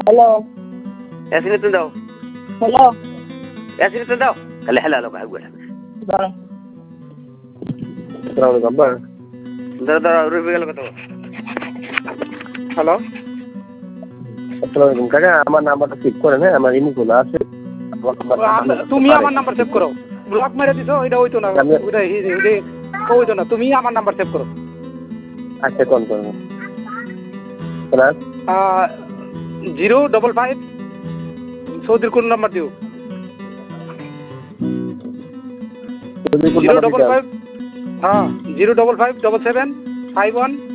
hello এসিনে তো দাও hello এসিনে তো দাও খালি হেলা লোক আগুয়া দাঁড়া আসসালামু আলাইকুম দাদা দাদা রুবি গেল কত হ্যালো আসসালামু আলাইকুম কাকা আমার নাম্বারটা সেভ করেন হ্যাঁ আমার ইনি খোলা আছে তুমি আমার নাম্বার সেভ করো ব্লক মেরে দিছো এটা হইতো না ওটা হইতো না তুমি আমার নাম্বার সেভ করো আচ্ছা কোন করবো 055 সৌদির কোন নাম্বার দিও 055 হ্যাঁ 055 77 51